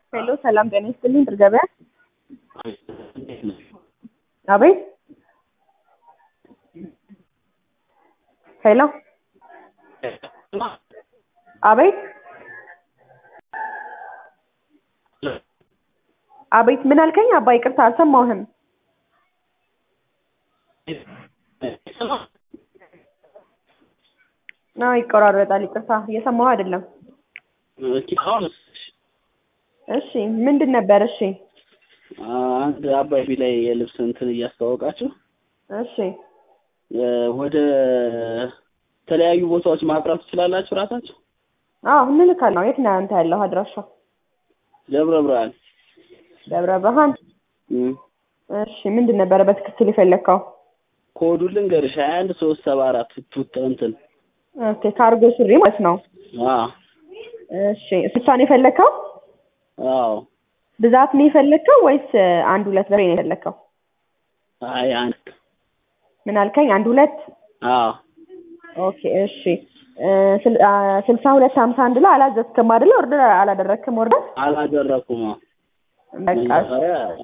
ሄሎ ሰላም ጤና ይስጥልኝ ድር ገበያ አቤት ሄሎ አቤት አቤት ምን አልከኝ አባ ይቅርታ አልሰማሁህም ይቆራረጣል ይቅርታ እየሰማሁ አይደለም እሺ ምንድን ነበር እሺ አንድ አባይ ላይ የልብስ እንትን እያስተዋወቃችሁ እሺ ወደ ተለያዩ ቦታዎች ማቅረብ ትችላላችሁ ራሳችሁ እንልካለን የት ነው አንተ ያለው አድራሻ ደብረ ብርሃን እሺ ምንድን ነበር በትክክል የፈለከው ኮዱን ልንገርሽ 21374 ቱት እንትን ኦኬ ካርጎ ሱሪ ማለት ነው እሺ እሷን የፈለከው ብዛት ነው የፈለከው ወይስ አንድ ሁለት በሬ ነው የፈለከው አይ አንድ ምን አልከኝ አንድ ሁለት ኦኬ እሺ 6251 ላይ አላዘዝክም አይደል ኦርደር አላደረክም ኦርደር አላደረኩም በቃ